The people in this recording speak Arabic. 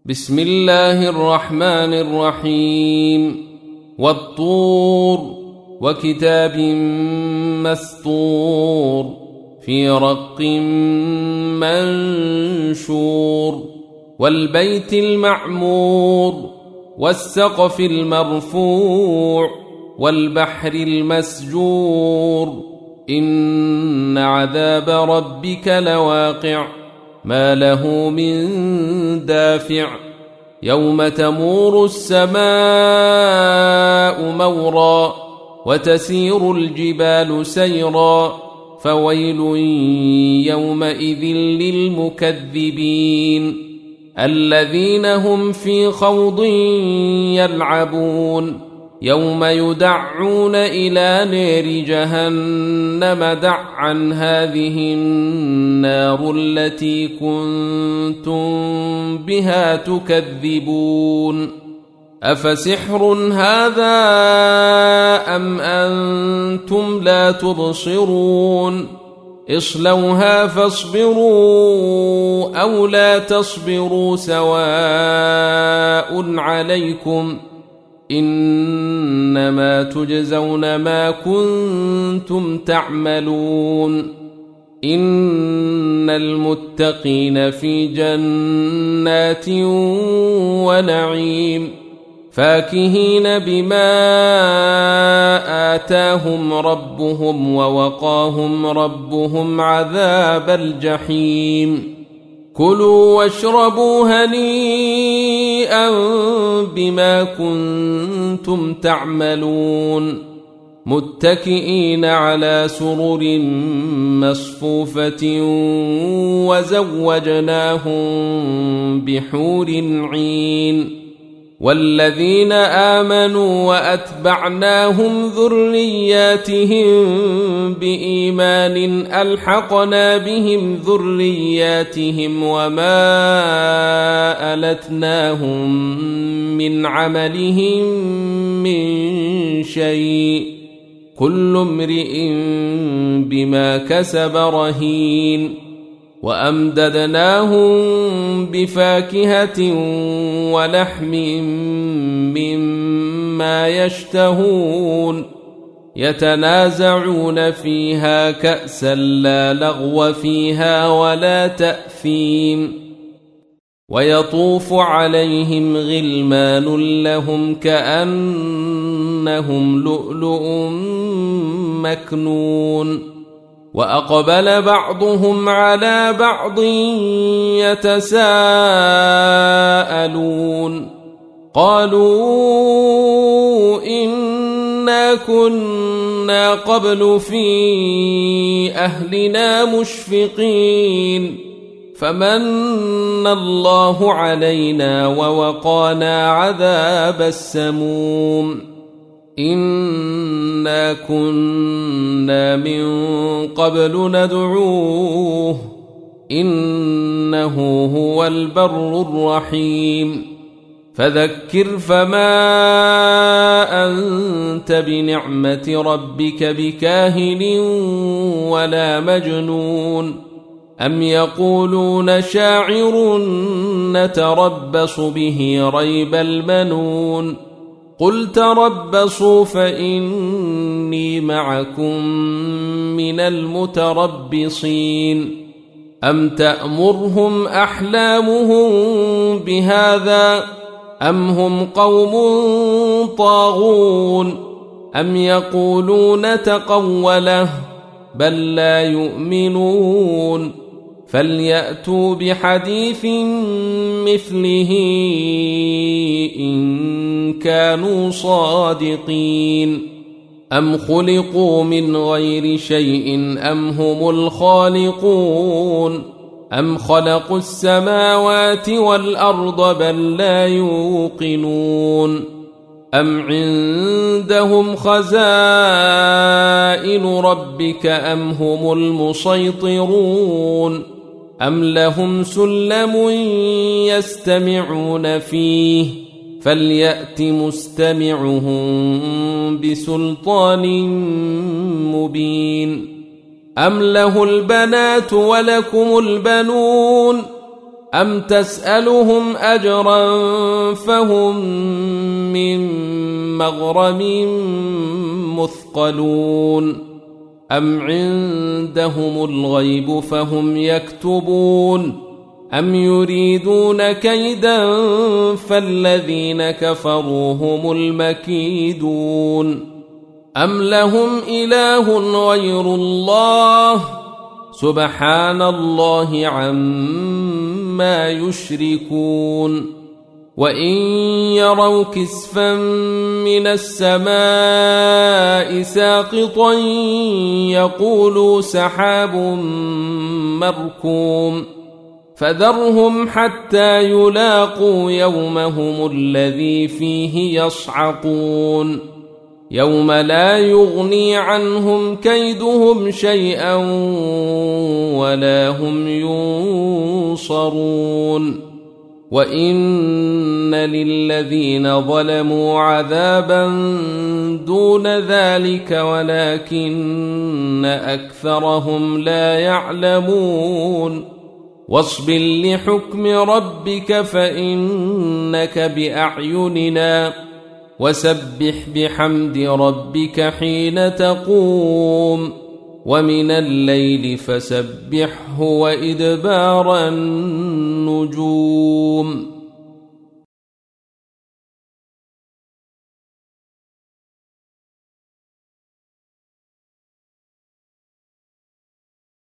بسم الله الرحمن الرحيم والطور وكتاب مسطور في رق منشور والبيت المعمور والسقف المرفوع والبحر المسجور إن عذاب ربك لواقع ما له من دافع يوم تمور السماء مورا وتسير الجبال سيرا فويل يومئذ للمكذبين الذين هم في خوض يلعبون يوم يدعون إلى نار جهنم دعا هذه النار التي كنتم بها تكذبون أفسحر هذا أم أنتم لا تبصرون اصلوها فاصبروا أو لا تصبروا سواء عليكم إنما تجزون ما كنتم تعملون إن المتقين في جنات ونعيم فاكهين بما آتاهم ربهم ووقاهم ربهم عذاب الجحيم كلوا واشربوا هنيئا بما كنتم تعملون متكئين على سرر مصفوفة وزوجناهم بحور عين والذين آمنوا وأتبعناهم ذرياتهم بإيمان ألحقنا بهم ذرياتهم وما ألتناهم من عملهم من شيء كل امرئ بما كسب رهين وأمددناهم بفاكهة ولحم مما يشتهون يتنازعون فيها كأسا لا لغو فيها ولا تأثيم ويطوف عليهم غلمان لهم كأنهم لؤلؤ مكنون وأقبل بعضهم على بعض يتساءلون قالوا إنا كنا قبل في أهلنا مشفقين فمن الله علينا ووقانا عذاب السموم إنا كنا من قبل ندعوه إنه هو البر الرحيم فذكر فما أنت بنعمة ربك بكاهن ولا مجنون أم يقولون شاعر نتربص به ريب المنون قل تربصوا فإني معكم من المتربصين أم تأمرهم أحلامهم بهذا أم هم قوم طاغون أم يقولون تقوله بل لا يؤمنون فليأتوا بحديث مثله إن كانوا صادقين أم خلقوا من غير شيء أم هم الخالقون أم خلقوا السماوات والأرض بل لا يوقنون أم عندهم خزائن ربك أم هم المسيطرون أم لهم سلم يستمعون فيه فليأت مستمعهم بسلطان مبين أم له البنات ولكم البنون أم تسألهم أجرا فهم من مغرم مثقلون أم عندهم الغيب فهم يكتبون أم يريدون كيدا فالذين كفروا هم المكيدون أم لهم إله غير الله سبحان الله عما يشركون وإن يروا كسفا من السماء ساقطا يقولوا سحاب مركوم فذرهم حتى يلاقوا يومهم الذي فيه يصعقون يوم لا يغني عنهم كيدهم شيئا ولا هم ينصرون وإن للذين ظلموا عذابا دون ذلك ولكن أكثرهم لا يعلمون واصبر لحكم ربك فإنك بأعيننا وسبح بحمد ربك حين تقوم ومن الليل فسبحه وإدبار النجوم